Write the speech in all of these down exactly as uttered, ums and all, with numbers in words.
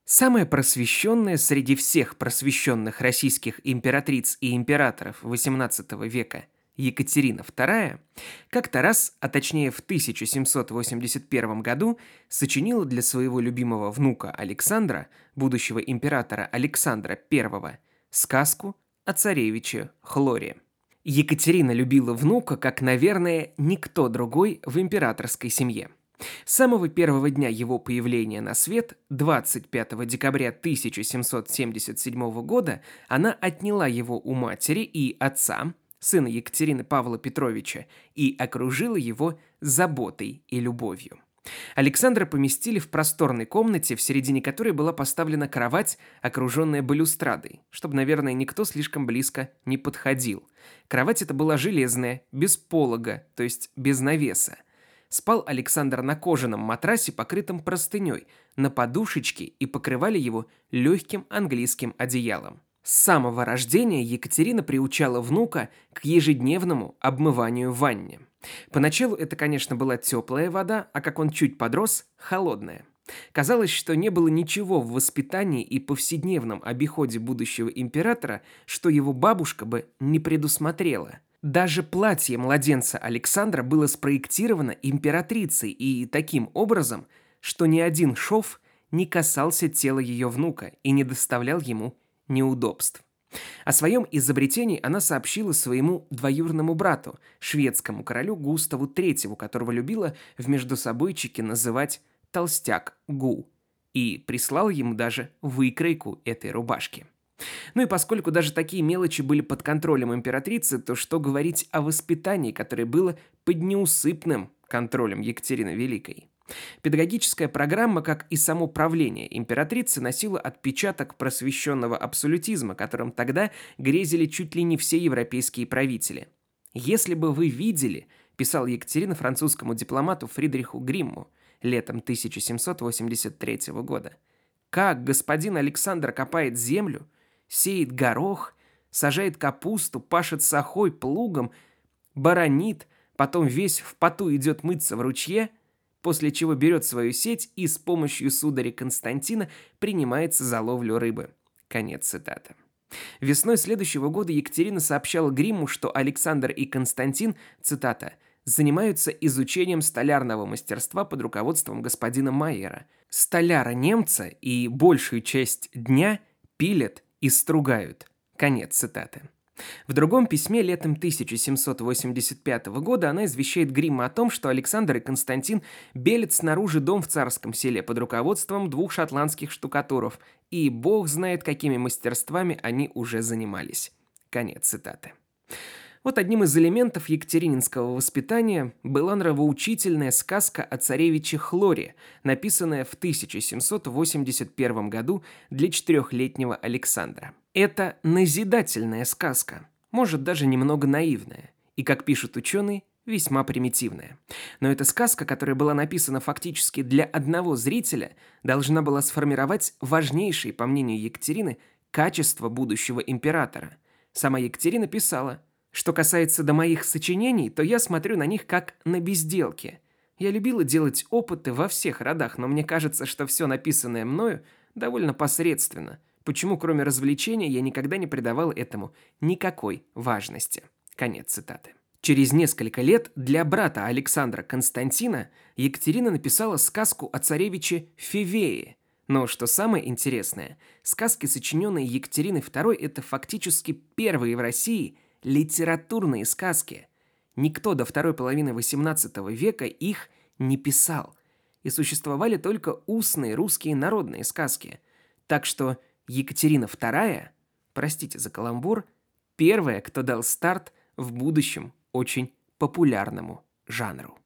Самая просвещенная среди всех просвещенных российских императриц и императоров восемнадцатого века Екатерина вторая как-то раз, а точнее в тысяча семьсот восемьдесят первом году, сочинила для своего любимого внука Александра, будущего императора Александра Первого, сказку о царевиче Хлоре. Екатерина любила внука, как, наверное, никто другой в императорской семье. С самого первого дня его появления на свет, двадцать пятого декабря тысяча семьсот семьдесят седьмого года, она отняла его у матери и отца, сына Екатерины Павла Петровича, и окружила его заботой и любовью. Александра поместили в просторной комнате, в середине которой была поставлена кровать, окруженная балюстрадой, чтобы, наверное, никто слишком близко не подходил. Кровать эта была железная, без полога, то есть без навеса. Спал Александр на кожаном матрасе, покрытом простыней, на подушечке, и покрывали его легким английским одеялом. С самого рождения Екатерина приучала внука к ежедневному обмыванию в ванне. Поначалу это, конечно, была теплая вода, а как он чуть подрос – холодная. Казалось, что не было ничего в воспитании и повседневном обиходе будущего императора, что его бабушка бы не предусмотрела. Даже платье младенца Александра было спроектировано императрицей и таким образом, что ни один шов не касался тела ее внука и не доставлял ему неудобств. О своем изобретении она сообщила своему двоюродному брату, шведскому королю Густаву Третьему, которого любила в междусобойчике называть «толстяк Гу», и прислала ему даже выкройку этой рубашки. Ну и поскольку даже такие мелочи были под контролем императрицы, то что говорить о воспитании, которое было под неусыпным контролем Екатерины Великой? Педагогическая программа, как и само правление императрицы, носила отпечаток просвещенного абсолютизма, которым тогда грезили чуть ли не все европейские правители. «Если бы вы видели», – писала Екатерина французскому дипломату Фридриху Гримму летом тысяча семьсот восемьдесят третьего года, «как господин Александр копает землю, сеет горох, сажает капусту, пашет сахой, плугом, баранит, потом весь в поту идет мыться в ручье, после чего берет свою сеть и с помощью сударя Константина принимается за ловлю рыбы». Конец цитаты. Весной следующего года Екатерина сообщала Гримму, что Александр и Константин, цитата, занимаются изучением столярного мастерства под руководством господина Майера. Столяра-немца и большую часть дня пилят и стругают. Конец цитаты. В другом письме летом тысяча семьсот восемьдесят пятого года она извещает Гримма о том, что Александр и Константин белят снаружи дом в Царском селе под руководством двух шотландских штукатуров, и бог знает, какими мастерствами они уже занимались. Конец цитаты. Вот одним из элементов екатерининского воспитания была нравоучительная сказка о царевиче Хлоре, написанная в тысяча семьсот восемьдесят первом году для четырехлетнего Александра. Это назидательная сказка, может даже немного наивная, и, как пишут ученые, весьма примитивная. Но эта сказка, которая была написана фактически для одного зрителя, должна была сформировать важнейшие, по мнению Екатерины, качества будущего императора. Сама Екатерина писала: «Что касается до моих сочинений, то я смотрю на них как на безделки. Я любила делать опыты во всех родах, но мне кажется, что все написанное мною довольно посредственно. Почему, кроме развлечения, я никогда не придавал этому никакой важности». Конец цитаты. Через несколько лет для брата Александра Константина Екатерина написала сказку о царевиче Фивее. Но что самое интересное, сказки, сочиненные Екатериной Второй, это фактически первые в России литературные сказки. Никто до второй половины восемнадцатого века их не писал. И существовали только устные русские народные сказки. Так что Екатерина Вторая, простите за каламбур, первая, кто дал старт в будущем очень популярному жанру.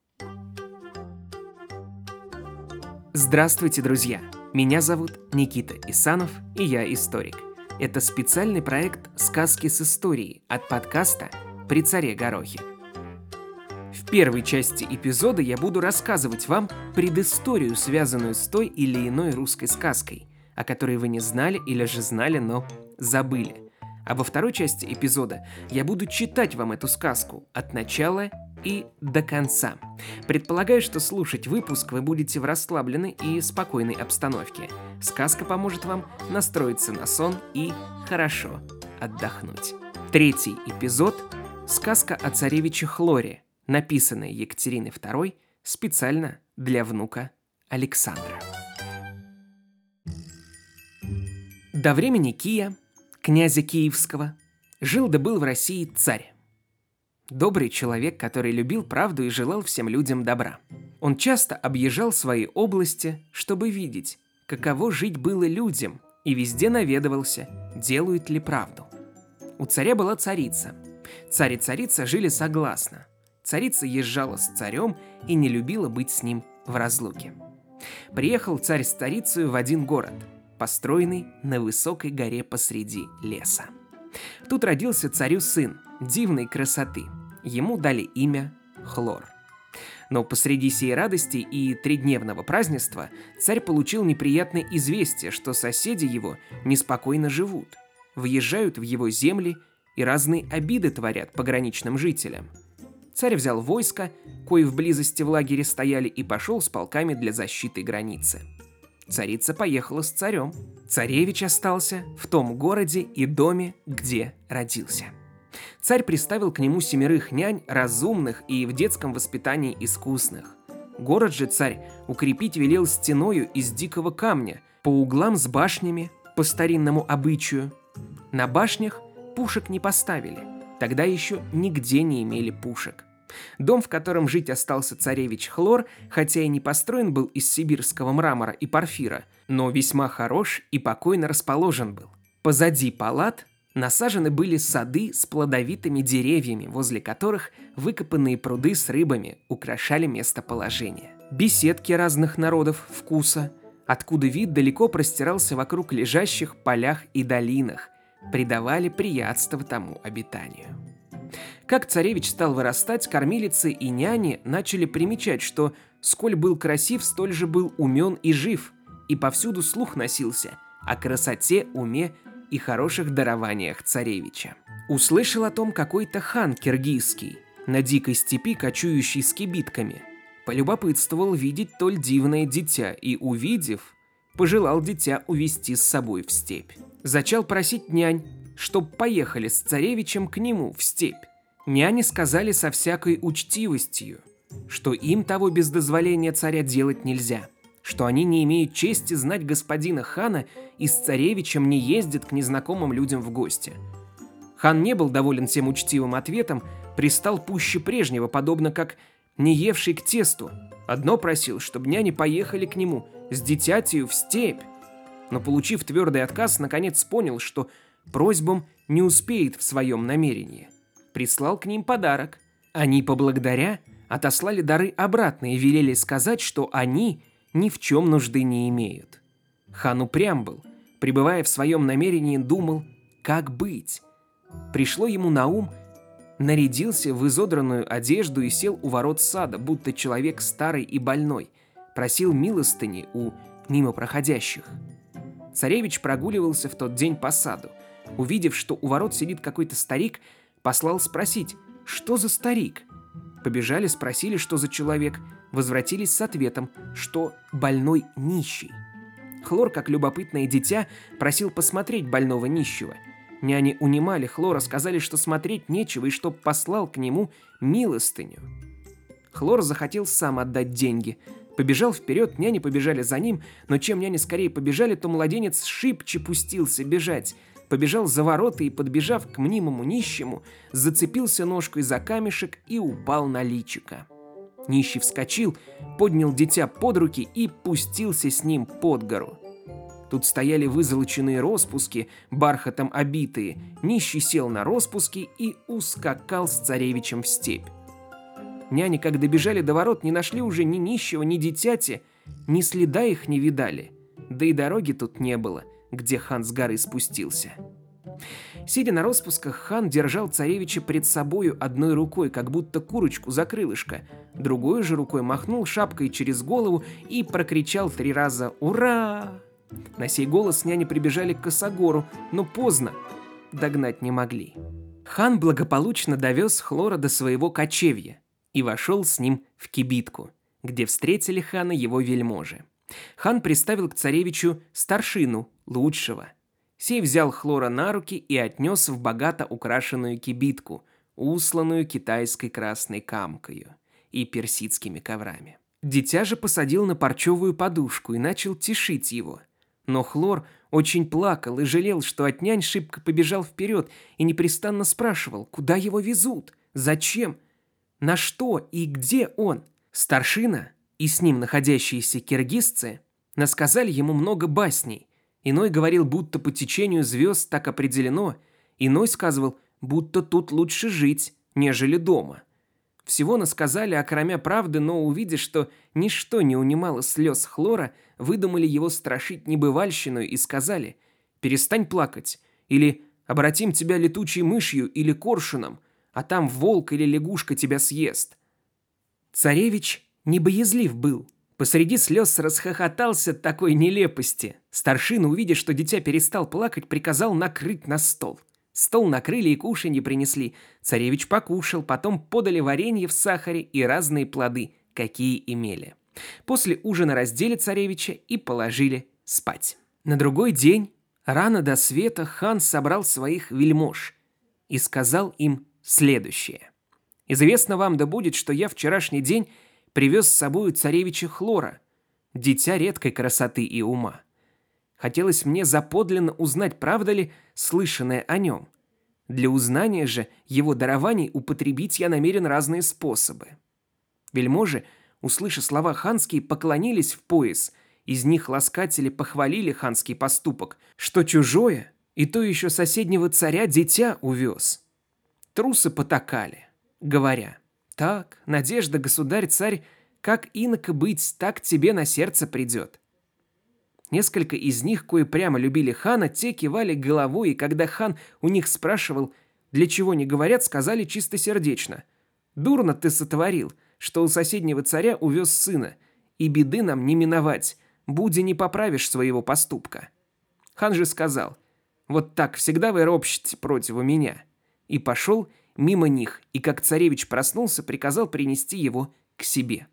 Здравствуйте, друзья! Меня зовут Никита Исанов, и я историк. Это специальный проект «Сказки с историей» от подкаста «При царе Горохе». В первой части эпизода я буду рассказывать вам предысторию, связанную с той или иной русской сказкой, о которой вы не знали или же знали, но забыли. А во второй части эпизода я буду читать вам эту сказку от начала и до конца. Предполагаю, что слушать выпуск вы будете в расслабленной и спокойной обстановке. Сказка поможет вам настроиться на сон и хорошо отдохнуть. Третий эпизод – сказка о царевиче Хлоре, написанная Екатериной второй специально для внука Александра. До времени Кия, князя Киевского, жил да был в России царь. Добрый человек, который любил правду и желал всем людям добра. Он часто объезжал свои области, чтобы видеть, каково жить было людям, и везде наведывался, делают ли правду. У царя была царица. Царь и царица жили согласно. Царица езжала с царем и не любила быть с ним в разлуке. Приехал царь с царицей в один город, построенный на высокой горе посреди леса. Тут родился царю сын дивной красоты. Ему дали имя Хлор. Но посреди сей радости и тридневного празднества царь получил неприятное известие, что соседи его неспокойно живут, въезжают в его земли и разные обиды творят пограничным жителям. Царь взял войско, кои в близости в лагере стояли, и пошел с полками для защиты границы. Царица поехала с царем. Царевич остался в том городе и доме, где родился. Царь приставил к нему семерых нянь, разумных и в детском воспитании искусных. Город же царь укрепить велел стеною из дикого камня, по углам с башнями, по старинному обычаю. На башнях пушек не поставили, тогда еще нигде не имели пушек. Дом, в котором жить остался царевич Хлор, хотя и не построен был из сибирского мрамора и порфира, но весьма хорош и покойно расположен был. Позади палат насажены были сады с плодовитыми деревьями, возле которых выкопанные пруды с рыбами украшали местоположение. Беседки разных народов вкуса, откуда вид далеко простирался вокруг лежащих полях и долинах, придавали приятство тому обитанию. Как царевич стал вырастать, кормилицы и няни начали примечать, что сколь был красив, столь же был умен и жив, и повсюду слух носился о красоте, уме и хороших дарованиях царевича. Услышал о том какой-то хан киргизский, на дикой степи кочующий с кибитками. Полюбопытствовал видеть толь дивное дитя и, увидев, пожелал дитя увести с собой в степь. Зачал просить нянь, чтоб поехали с царевичем к нему в степь. Няни сказали со всякой учтивостью, что им того без дозволения царя делать нельзя, что они не имеют чести знать господина хана и с царевичем не ездят к незнакомым людям в гости. Хан не был доволен тем учтивым ответом, пристал пуще прежнего, подобно как не евший к тесту. Одно просил, чтобы няни поехали к нему с дитятью в степь. Но, получив твердый отказ, наконец понял, что просьбам не успеет в своем намерении. Прислал к ним подарок. Они, поблагодаря, отослали дары обратно и велели сказать, что они ни в чем нужды не имеют. Хан упрям был, пребывая в своем намерении, думал, как быть. Пришло ему на ум, нарядился в изодранную одежду и сел у ворот сада, будто человек старый и больной, просил милостыни у мимо проходящих. Царевич прогуливался в тот день по саду. Увидев, что у ворот сидит какой-то старик, послал спросить, что за старик. Побежали, спросили, что за человек, возвратились с ответом, что больной нищий. Хлор, как любопытное дитя, просил посмотреть больного нищего. Няни унимали Хлора, сказали, что смотреть нечего и чтоб послал к нему милостыню. Хлор захотел сам отдать деньги. Побежал вперед, няни побежали за ним, но чем няни скорее побежали, то младенец шибче пустился бежать. Побежал за ворота и, подбежав к мнимому нищему, зацепился ножкой за камешек и упал на личико. Нищий вскочил, поднял дитя под руки и пустился с ним под гору. Тут стояли вызолоченные роспуски, бархатом обитые. Нищий сел на роспуски и ускакал с царевичем в степь. Няни, как добежали до ворот, не нашли уже ни нищего, ни дитяти, ни следа их не видали. Да и дороги тут не было, где хан с горы спустился. Сидя на роспусках, хан держал царевича пред собою одной рукой, как будто курочку за крылышко, другой же рукой махнул шапкой через голову и прокричал три раза «Ура!». На сей голос няни прибежали к косогору, но поздно, догнать не могли. Хан благополучно довез Хлора до своего кочевья. и вошел с ним в кибитку, где встретили хана его вельможи. Хан приставил к царевичу старшину, лучшего. Сей взял Хлора на руки и отнес в богато украшенную кибитку, усланную китайской красной камкою и персидскими коврами. Дитя же посадил на парчевую подушку и начал тешить его. Но Хлор очень плакал и жалел, что от нянь шибко побежал вперед и непрестанно спрашивал, куда его везут, зачем, на что и где он. Старшина и с ним находящиеся киргизцы насказали ему много басней. Иной говорил, будто по течению звезд так определено, иной сказывал, будто тут лучше жить, нежели дома. Всего насказали, окромя правды, но увидя, что ничто не унимало слез Хлора, выдумали его страшить небывальщиной и сказали: «Перестань плакать, или обратим тебя летучей мышью или коршуном, а там волк или лягушка тебя съест». Царевич не боязлив был. Посреди слез расхохотался такой нелепости. Старшина, увидя, что дитя перестал плакать, приказал накрыть на стол. Стол накрыли и кушанье принесли. Царевич покушал, потом подали варенье в сахаре и разные плоды, какие имели. После ужина раздели царевича и положили спать. На другой день, рано до света, хан собрал своих вельмож и сказал им следующее. «Известно вам да будет, что я вчерашний день привез с собою царевича Хлора, дитя редкой красоты и ума. Хотелось мне заподлинно узнать, правда ли слышанное о нем. Для узнания же его дарований употребить я намерен разные способы». Вельможи, услыша слова ханские, поклонились в пояс. Из них ласкатели похвалили ханский поступок, что чужое, и то еще соседнего царя дитя увез. Трусы потакали, говоря: «Так, надежда, государь-царь, как иноко быть, так тебе на сердце придет». Несколько из них, кое прямо любили хана, те кивали головой, и когда хан у них спрашивал, для чего не говорят, сказали чистосердечно: «Дурно ты сотворил, что у соседнего царя увез сына, и беды нам не миновать, буди не поправишь своего поступка». Хан же сказал: «Вот так всегда вы ропщете против меня», и пошел мимо них, и как царевич проснулся, приказал принести его к себе.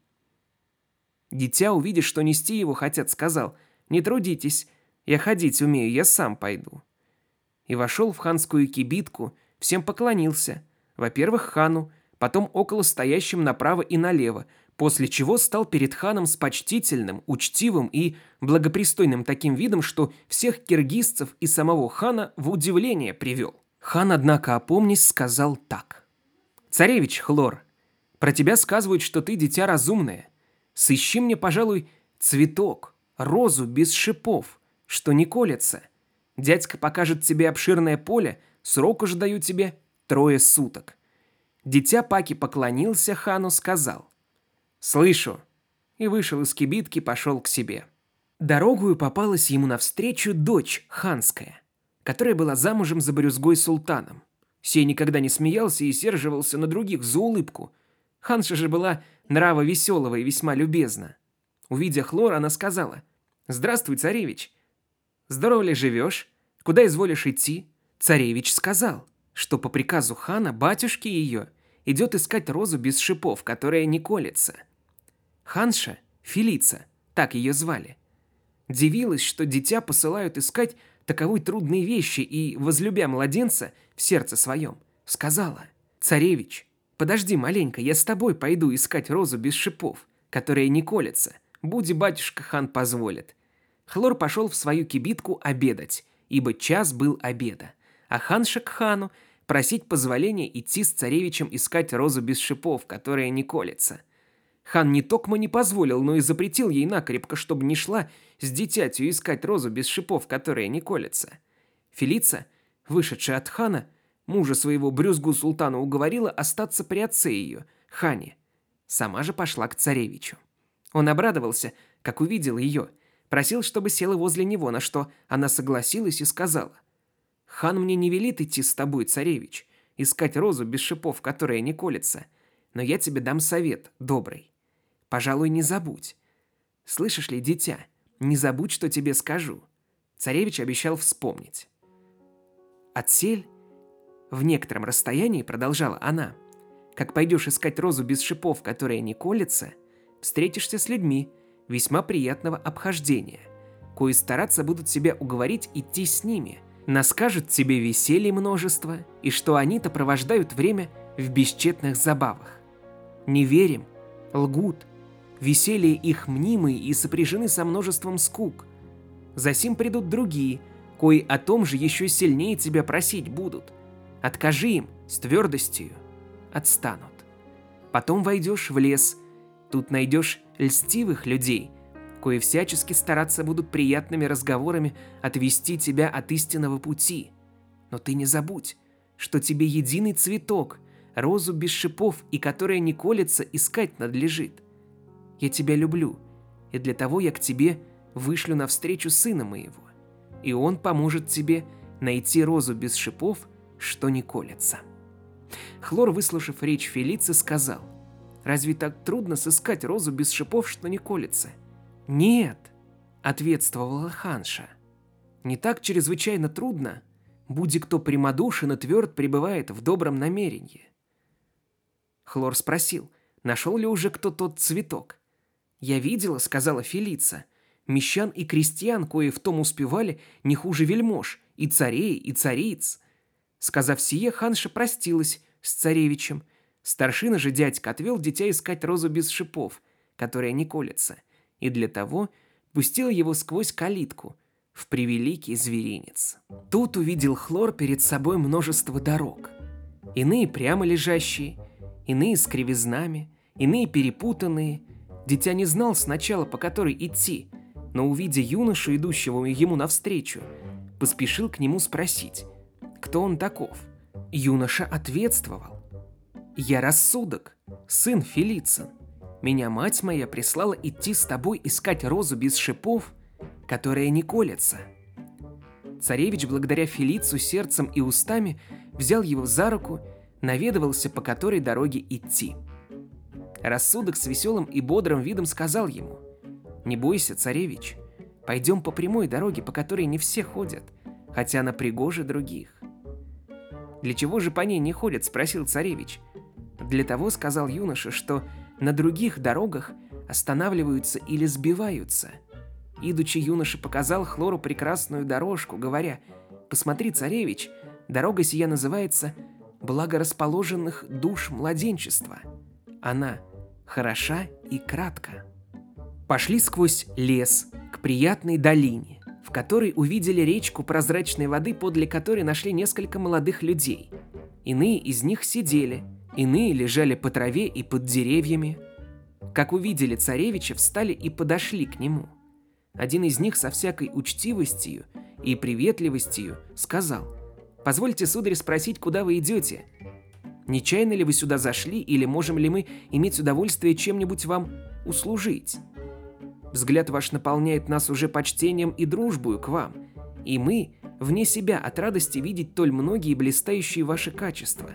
Дитя, увидя, что нести его хотят, сказал: «Не трудитесь, я ходить умею, я сам пойду». И вошел в ханскую кибитку, всем поклонился, во-первых, хану, потом около стоящим направо и налево, после чего стал перед ханом с почтительным, учтивым и благопристойным таким видом, что всех киргизцев и самого хана в удивление привел. Хан, однако, опомнясь, сказал так: «Царевич Хлор, про тебя сказывают, что ты дитя разумное. Сыщи мне, пожалуй, цветок, розу без шипов, что не колется. Дядька покажет тебе обширное поле, срок уж даю тебе трое суток». Дитя паки поклонился хану, сказал: «Слышу», и вышел из кибитки, пошел к себе. Дорогою попалась ему навстречу дочь ханская, которая была замужем за брюзгой султаном. Сей никогда не смеялся и серживался на других за улыбку. Ханша же была нрава веселого и весьма любезна. Увидя Хлора, она сказала: «Здравствуй, царевич. Здорово ли живешь? Куда изволишь идти?» Царевич сказал, что по приказу хана батюшки ее идет искать розу без шипов, которая не колется. Ханша, Фелица, так ее звали, дивилась, что дитя посылают искать таковой трудные вещи, и, возлюбя младенца в сердце своем, сказала: «Царевич, подожди маленько, я с тобой пойду искать розу без шипов, которая не колется, буди батюшка хан позволит». Хлор пошел в свою кибитку обедать, ибо час был обеда, а ханша к хану просить позволения идти с царевичем искать розу без шипов, которая не колется. Хан не токмо не позволил, но и запретил ей накрепко, чтобы не шла с дитятью искать розу без шипов, которая не колется. Фелица, вышедшая от хана, мужа своего брюзгу султана уговорила остаться при отце ее, хане. Сама же пошла к царевичу. Он обрадовался, как увидел ее, просил, чтобы села возле него, на что она согласилась и сказала: «Хан мне не велит идти с тобой, царевич, искать розу без шипов, которая не колется, но я тебе дам совет добрый. Пожалуй, не забудь. Слышишь ли, дитя, не забудь, что тебе скажу». Царевич обещал вспомнить. «Отсель в некотором расстоянии, — продолжала она, — Как пойдешь искать розу без шипов, которая не колется, встретишься с людьми весьма приятного обхождения, кои стараться будут себя уговорить идти с ними, наскажут тебе веселье множество, и что они-то провождают время в бесчетных забавах. Не верим, лгут, веселье их мнимые и сопряжены со множеством скук. Засим придут другие, кои о том же еще сильнее тебя просить будут. Откажи им с твердостью, отстанут. Потом войдешь в лес, тут найдешь льстивых людей, кои всячески стараться будут приятными разговорами отвести тебя от истинного пути. Но ты не забудь, что тебе единый цветок, розу без шипов и которая не колется, искать надлежит. Я тебя люблю, и для того я к тебе вышлю навстречу сына моего, и он поможет тебе найти розу без шипов, что не колется». Хлор, выслушав речь Фелицы, сказал: «Разве так трудно сыскать розу без шипов, что не колется?» «Нет», — ответствовала ханша, — «не так чрезвычайно трудно, будь кто прямодушен и тверд пребывает в добром намерении». Хлор спросил, нашел ли уже кто тот цветок. «Я видела, — сказала Фелица, — мещан и крестьян, кои в том успевали не хуже вельмож, и царей, и цариц». Сказав сие, ханша простилась с царевичем. Старшина же дядька отвел дитя искать розу без шипов, которая не колется, и для того пустил его сквозь калитку в превеликий зверинец. Тут увидел Хлор перед собой множество дорог. Иные прямо лежащие, иные с кривизнами, иные перепутанные. Дитя не знал сначала, по которой идти, но, увидя юношу, идущего ему навстречу, поспешил к нему спросить, кто он таков. Юноша ответствовал: «Я Рассудок, сын Фелицин. Меня мать моя прислала идти с тобой искать розу без шипов, которая не колется». Царевич, благодаря Фелицу сердцем и устами, взял его за руку, наведывался, по которой дороге идти. Рассудок с веселым и бодрым видом сказал ему: «Не бойся, царевич, пойдем по прямой дороге, по которой не все ходят, хотя она пригоже других». «Для чего же по ней не ходят?» – спросил царевич. «Для того, – сказал юноша, – что на других дорогах останавливаются или сбиваются». Идучи, юноша показал Хлору прекрасную дорожку, говоря: «Посмотри, царевич, дорога сия называется «Благорасположенных душ младенчества». Она хороша и кратка». Пошли сквозь лес к приятной долине, в которой увидели речку прозрачной воды, подле которой нашли несколько молодых людей. Иные из них сидели, иные лежали по траве и под деревьями. Как увидели царевича, встали и подошли к нему. Один из них со всякой учтивостью и приветливостью сказал: «Позвольте, сударь, спросить, куда вы идете? Нечаянно ли вы сюда зашли, или можем ли мы иметь удовольствие чем-нибудь вам услужить? Взгляд ваш наполняет нас уже почтением и дружбою к вам, и мы вне себя от радости видеть толь многие блистающие ваши качества».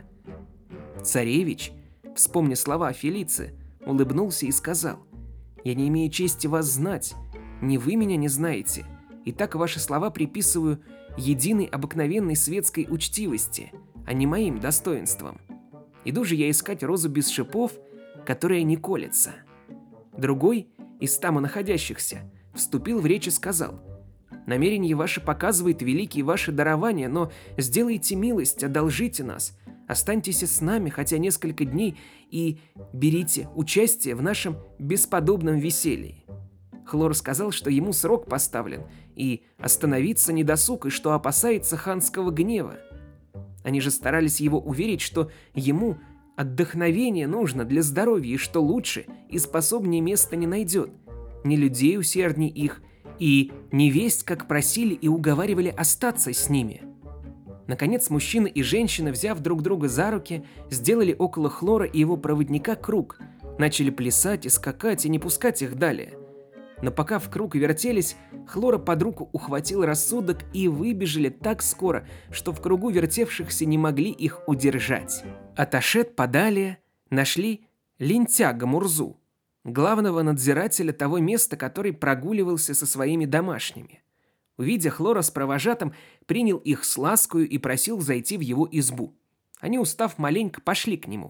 Царевич, вспомня слова Фелицы, улыбнулся и сказал: «Я не имею чести вас знать, ни вы меня не знаете, и так ваши слова приписываю единой обыкновенной светской учтивости, а не моим достоинствам. Иду же я искать розу без шипов, которая не колется». Другой из тама находящихся вступил в речь и сказал: «Намерение ваше показывает великие ваши дарования, но сделайте милость, одолжите нас, останьтесь с нами хотя несколько дней и берите участие в нашем бесподобном веселье». Хлор сказал, что ему срок поставлен, и остановиться не досуг, и что опасается ханского гнева. Они же старались его уверить, что ему отдохновение нужно для здоровья, и что лучше и способнее места не найдет, ни людей усердней их, и не весть, как просили и уговаривали остаться с ними. Наконец, мужчина и женщина, взяв друг друга за руки, сделали около Хлора и его проводника круг, начали плясать и скакать и не пускать их далее. Но пока в круг вертелись, Хлора под руку ухватил Рассудок и выбежали так скоро, что в кругу вертевшихся не могли их удержать. Отошед подалее, нашли лентяга Мурзу, главного надзирателя того места, который прогуливался со своими домашними. Увидя Хлора с провожатым, принял их с ласкою и просил зайти в его избу. Они, устав маленько, пошли к нему.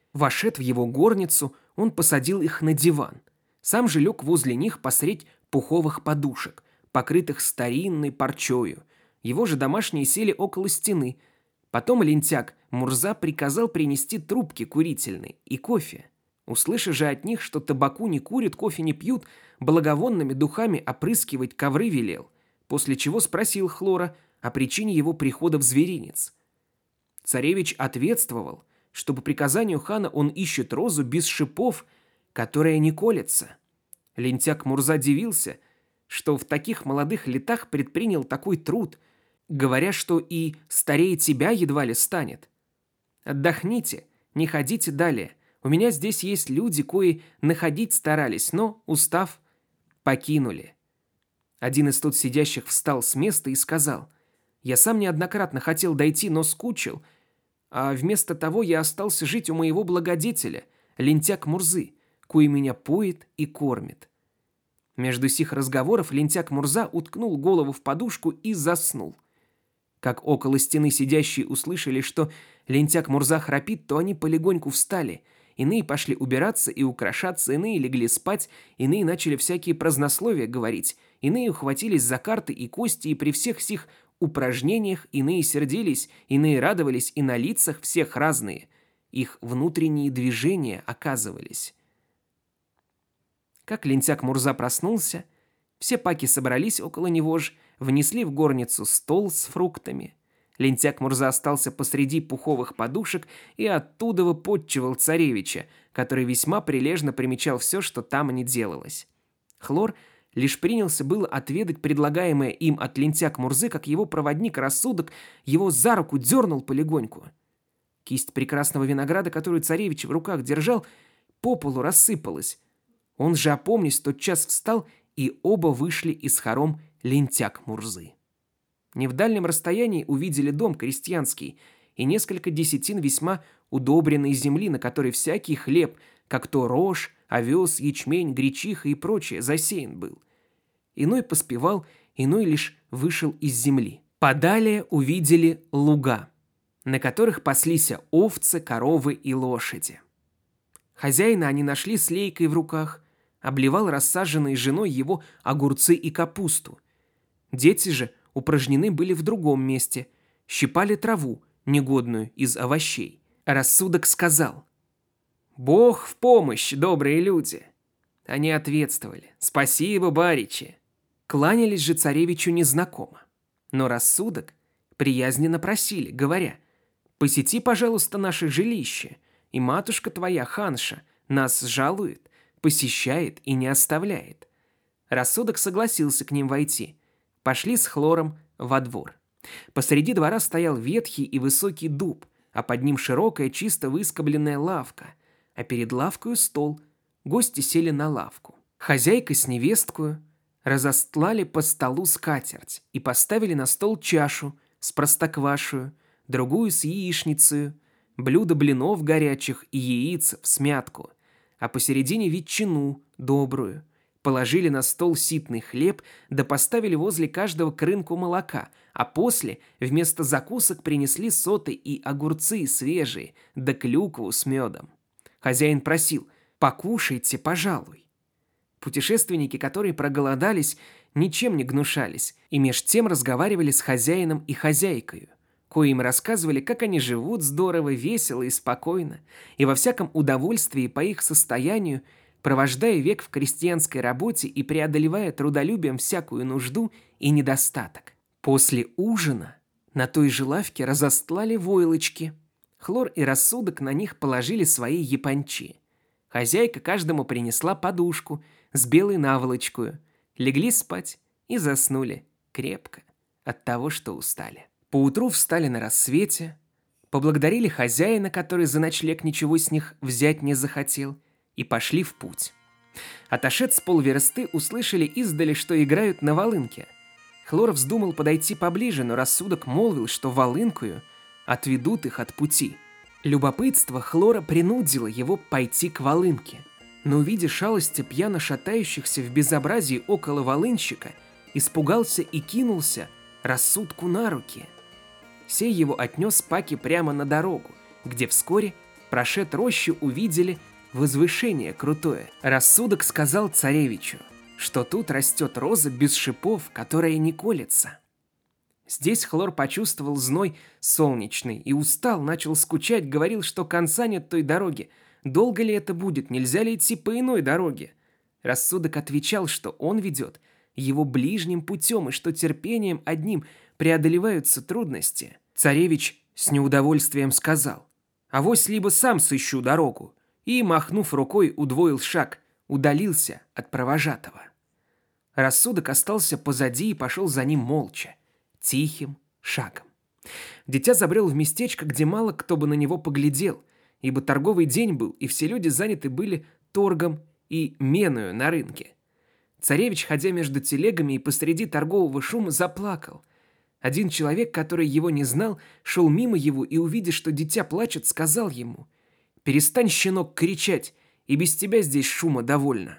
Вошед в его горницу, он посадил их на диван. Сам же лег возле них посредь пуховых подушек, покрытых старинной парчою. Его же домашние сели около стены. Потом лентяк Мурза приказал принести трубки курительные и кофе. Услыша же от них, что табаку не курят, кофе не пьют, благовонными духами опрыскивать ковры велел, после чего спросил Хлора о причине его прихода в зверинец. Царевич ответствовал, что по приказанию хана он ищет розу без шипов, которая не колется. Лентяк Мурза дивился, что в таких молодых летах предпринял такой труд, говоря, что и старее тебя едва ли станет. «Отдохните, не ходите далее. У меня здесь есть люди, кои находить старались, но, устав, покинули». Один из тут сидящих встал с места и сказал: «Я сам неоднократно хотел дойти, но скучил, а вместо того я остался жить у моего благодетеля, лентяк Мурзы, кой меня поет и кормит». Между сих разговоров лентяк Мурза уткнул голову в подушку и заснул. Как около стены сидящие услышали, что лентяк Мурза храпит, то они полегоньку встали. Иные пошли убираться и украшаться, иные легли спать, иные начали всякие празднословия говорить, иные ухватились за карты и кости, и при всех сих упражнениях иные сердились, иные радовались, и на лицах всех разные. Их внутренние движения оказывались. Как лентяк Мурза проснулся, все паки собрались около него ж, внесли в горницу стол с фруктами. Лентяк Мурза остался посреди пуховых подушек и оттуда подчивал царевича, который весьма прилежно примечал все, что там не делалось. Хлор лишь принялся было отведать предлагаемое им от лентяк Мурзы, как его проводник Рассудок его за руку дернул полегоньку. Кисть прекрасного винограда, которую царевич в руках держал, по полу рассыпалась. Он же, опомнясь, тотчас встал, и оба вышли из хором лентяк Мурзы. Не в дальнем расстоянии увидели дом крестьянский и несколько десятин весьма удобренной земли, на которой всякий хлеб, как то рожь, овес, ячмень, гречиха и прочее, засеян был. Иной поспевал, иной лишь вышел из земли. Подалее увидели луга, на которых паслись овцы, коровы и лошади. Хозяина они нашли с лейкой в руках, обливал рассаженной женой его огурцы и капусту. Дети же упражнены были в другом месте, щипали траву, негодную из овощей. Рассудок сказал: «Бог в помощь, добрые люди!» Они ответствовали: «Спасибо, баричи!» Кланялись же царевичу незнакомо. Но Рассудок приязненно просили, говоря: «Посети, пожалуйста, наше жилище, и матушка твоя, ханша, нас жалует, посещает и не оставляет». Рассудок согласился к ним войти. Пошли с Хлором во двор. Посреди двора стоял ветхий и высокий дуб, а под ним широкая, чисто выскобленная лавка, а перед лавкою стол. Гости сели на лавку. Хозяйка с невесткою разостлали по столу скатерть и поставили на стол чашу с простоквашею, другую с яичницею, блюдо блинов горячих и яиц в смятку, а посередине ветчину добрую. Положили на стол ситный хлеб, да поставили возле каждого крынку молока, а после вместо закусок принесли соты и огурцы свежие, да клюкву с медом. Хозяин просил: «Покушайте, пожалуй». Путешественники, которые проголодались, ничем не гнушались, и меж тем разговаривали с хозяином и хозяйкою, кои им рассказывали, как они живут здорово, весело и спокойно, и во всяком удовольствии по их состоянию, провождая век в крестьянской работе и преодолевая трудолюбием всякую нужду и недостаток. После ужина на той же лавке разостлали войлочки. Хлор и Рассудок на них положили свои япончи. Хозяйка каждому принесла подушку с белой наволочкою, легли спать и заснули крепко от того, что устали. Поутру встали на рассвете, поблагодарили хозяина, который за ночлег ничего с них взять не захотел, и пошли в путь. Отошед с полверсты, услышали издали, что играют на волынке. Хлор вздумал подойти поближе, но Рассудок молвил, что волынкою отведут их от пути. Любопытство Хлора принудило его пойти к волынке, но, увидя шалости пьяно шатающихся в безобразии около волынщика, испугался и кинулся Рассудку на руки. Сей его отнес паки прямо на дорогу, где вскоре Прошед рощу, увидели возвышение крутое. Рассудок сказал царевичу, что тут растет роза без шипов, которая не колется. Здесь Хлор почувствовал зной солнечный и устал, начал скучать, говорил, что конца нет той дороги. Долго ли это будет, нельзя ли идти по иной дороге? Рассудок отвечал, что он ведет его ближним путем и что терпением одним преодолеваются трудности. Царевич с неудовольствием сказал: «Авось либо сам сыщу дорогу», и, махнув рукой, удвоил шаг, удалился от провожатого. Рассудок остался позади и пошел за ним молча, тихим шагом. Дитя забрел в местечко, где мало кто бы на него поглядел, ибо торговый день был, и все люди заняты были торгом и меною на рынке. Царевич, ходя между телегами и посреди торгового шума, заплакал. Один человек, который его не знал, шел мимо его и, увидя, что дитя плачет, сказал ему: «Перестань, щенок, кричать, и без тебя здесь шума довольно».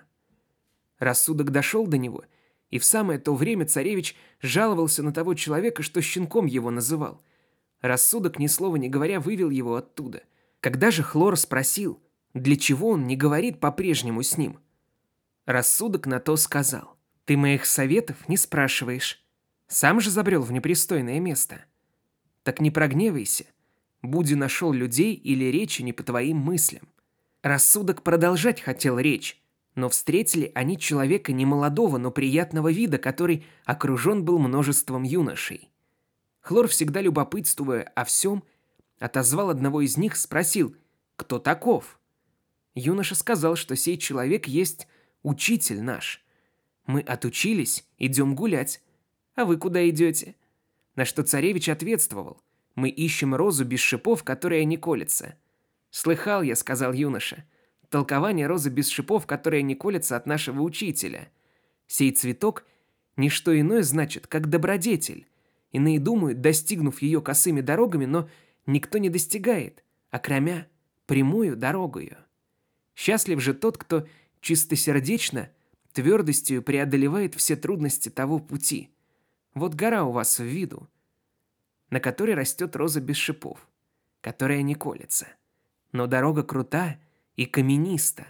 Рассудок дошел до него, и в самое то время царевич жаловался на того человека, что щенком его называл. Рассудок, ни слова не говоря, вывел его оттуда. Когда же Хлор спросил, для чего он не говорит по-прежнему с ним, Рассудок на то сказал: «Ты моих советов не спрашиваешь. Сам же забрел в непристойное место. Так не прогневайся, буди нашел людей или речи не по твоим мыслям». Рассудок продолжать хотел речь, но встретили они человека немолодого, но приятного вида, который окружен был множеством юношей. Хлор, всегда любопытствуя о всем, отозвал одного из них, спросил: «Кто таков?» Юноша сказал, что сей человек есть учитель наш. Мы отучились, идем гулять. А вы куда идете? На что царевич ответствовал: мы ищем розу без шипов, которая не колется. Слыхал я, сказал юноша, толкование розы без шипов, которая не колется от нашего учителя. Сей цветок не что иное значит, как добродетель. Иные думают, достигнув ее косыми дорогами, но никто не достигает, окромя прямую дорогою. Счастлив же тот, кто чистосердечно, твердостью преодолевает все трудности того пути. Вот гора у вас в виду, на которой растет роза без шипов, которая не колется. Но дорога крута и камениста.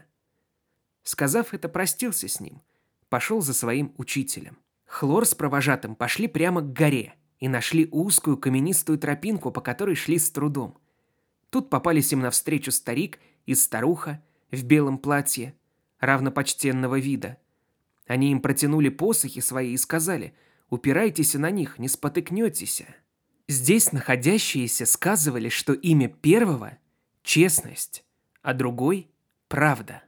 Сказав это, простился с ним, пошел за своим учителем. Хлор с провожатым пошли прямо к горе и нашли узкую каменистую тропинку, по которой шли с трудом. Тут попались им навстречу старик и старуха в белом платье, равнопочтенного вида. Они им протянули посохи свои и сказали: «Упирайтесь на них, не спотыкнетесь». Здесь находящиеся сказывали, что имя первого – честность, а другой – правда.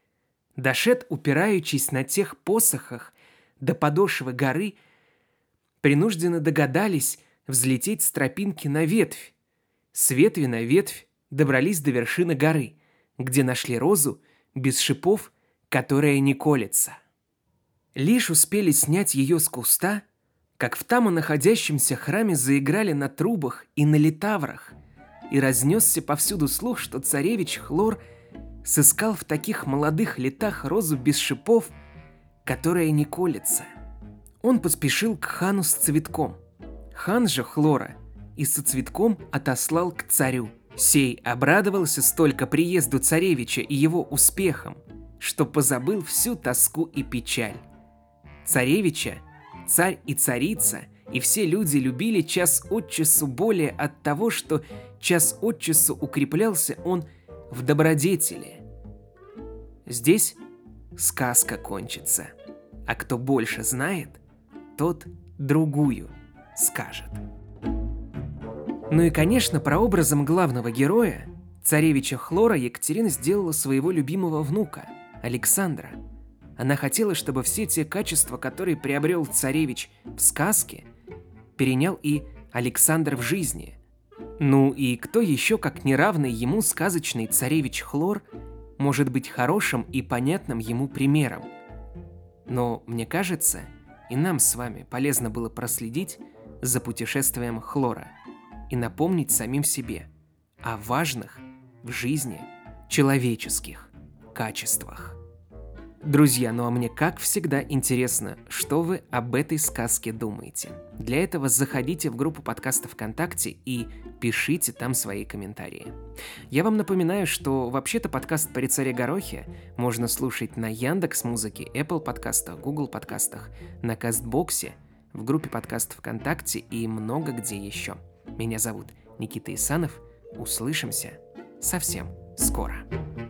Дошед, упираючись на тех посохах до подошвы горы, принужденно догадались взлететь с тропинки на ветвь. С ветви на ветвь добрались до вершины горы, где нашли розу без шипов, которая не колется. Лишь успели снять ее с куста, как в тамо находящемся храме заиграли на трубах и на литаврах, и разнесся повсюду слух, что царевич Хлор сыскал в таких молодых летах розу без шипов, которая не колется. Он поспешил к хану с цветком. Хан же Хлора и со цветком отослал к царю. Сей обрадовался столько приезду царевича и его успехам, что позабыл всю тоску и печаль. Царевича, царь и царица и все люди любили час от часу более от того, что час от часу укреплялся он в добродетели. Здесь сказка кончится, а кто больше знает, тот другую скажет. Ну и, конечно, прообразом главного героя, царевича Хлора, Екатерина сделала своего любимого внука, Александра. Она хотела, чтобы все те качества, которые приобрел царевич в сказке, перенял и Александр в жизни. Ну и кто еще, как неравный ему сказочный царевич Хлор, может быть хорошим и понятным ему примером? Но, мне кажется, и нам с вами полезно было проследить за путешествием Хлора и напомнить самим себе о важных в жизни человеческих качествах. Друзья, ну а мне как всегда интересно, что вы об этой сказке думаете. Для этого заходите в группу подкаста ВКонтакте и пишите там свои комментарии. Я вам напоминаю, что вообще-то подкаст «При царе Горохе» можно слушать на Яндекс.Музыке, Apple подкастах, Google подкастах, на Кастбоксе, в группе подкастов ВКонтакте и много где еще. Меня зовут Никита Исанов. Услышимся совсем скоро.